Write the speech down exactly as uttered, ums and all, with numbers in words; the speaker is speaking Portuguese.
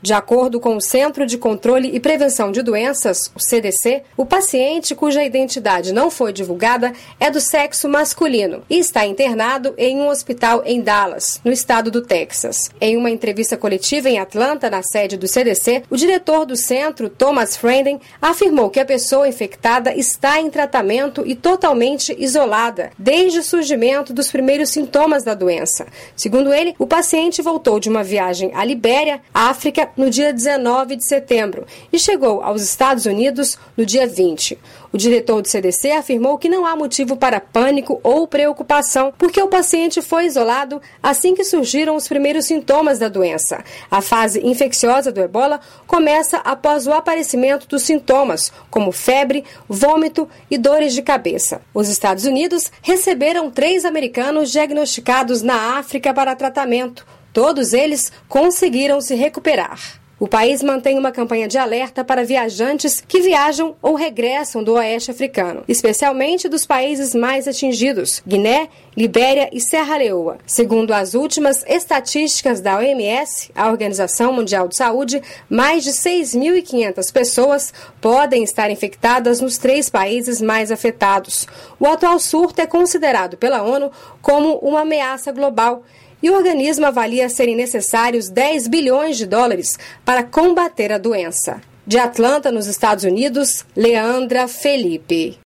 De acordo com o Centro de Controle e Prevenção de Doenças, o C D C, o paciente cuja identidade não foi divulgada é do sexo masculino e está internado em um hospital em Dallas, no estado do Texas. Em uma entrevista coletiva em Atlanta, na sede do C D C, o diretor do centro, Thomas Frieden, afirmou que a pessoa infectada está em tratamento e totalmente isolada desde o surgimento dos primeiros sintomas da doença. Segundo ele, o paciente voltou de uma viagem à Libéria, África, no dia dezenove de setembro e chegou aos Estados Unidos no dia vinte. O diretor do C D C afirmou que não há motivo para pânico ou preocupação, porque o paciente foi isolado assim que surgiram os primeiros sintomas da doença. A fase infecciosa do ebola começa após o aparecimento dos sintomas, como febre, vômito e dores de cabeça. Os Estados Unidos receberam três americanos diagnosticados na África para tratamento. Todos eles conseguiram se recuperar. O país mantém uma campanha de alerta para viajantes que viajam ou regressam do oeste africano, especialmente dos países mais atingidos, Guiné, Libéria e Serra Leoa. Segundo as últimas estatísticas da O M S, a Organização Mundial de Saúde, mais de seis mil e quinhentas pessoas podem estar infectadas nos três países mais afetados. O atual surto é considerado pela ONU como uma ameaça global, e o organismo avalia serem necessários dez bilhões de dólares para combater a doença. De Atlanta, nos Estados Unidos, Leandra Felipe.